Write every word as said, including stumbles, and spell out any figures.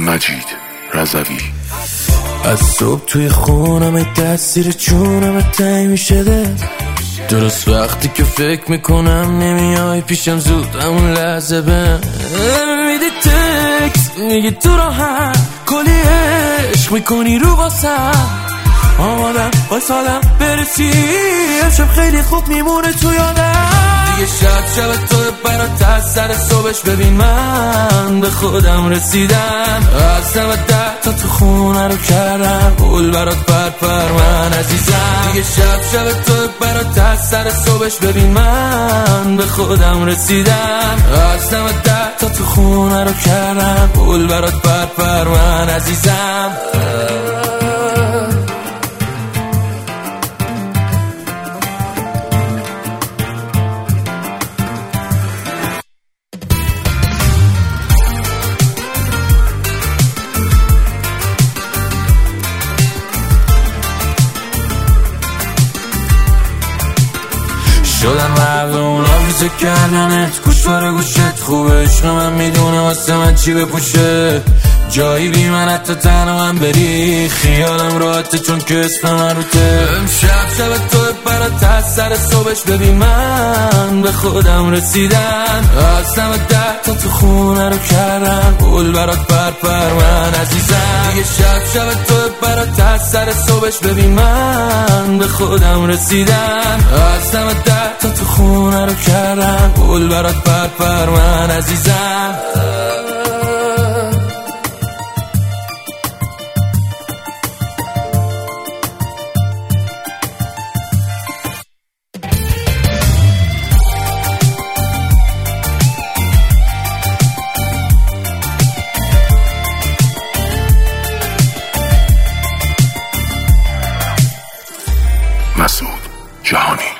مجید رضوی. از صبح توی خونم تاثیر چونم تنگ میشه ده، درست وقتی که فکر میکنم نمیای پیشم زود همون لحظه بهم میدی تکس میگی تو راحت کلی عشق میکنی رو واسم، آمادم واسادم برسی امشب خیلی خوب میمونه تو یادم. دیگه شب شب تو برات از سر صبحش ببین من به خودم رسیدم، از نمه ده تا تو خونه رو کردم گل برات پر پر من عزیزم. دیگه شب شب تو برات از سر صبحش ببین من به خودم رسیدم، از نمه ده تا تو خونه رو کردم گل برات پر پر من عزیزم. شدن مرد اونا ویزه کردنت گوش باره گوشت خوبه، عشق من میدونه واسه من چی بپوشه، جایی بی من حتی تنها هم بری خیالم راحته چون که اسم من روته. امشب شب تو برات از سر صبحش ببین من به خودم رسیدم، از نمه ده تا تو خونه رو کردم گل برات پر پر من عزیزم. دیگه شب شب تو برات از سر صبحش ببین من به خودم رسیدم، از نمه ده تا تو خونه رو کردم گل برات پر پر من عزیزم. مسعود جهانی.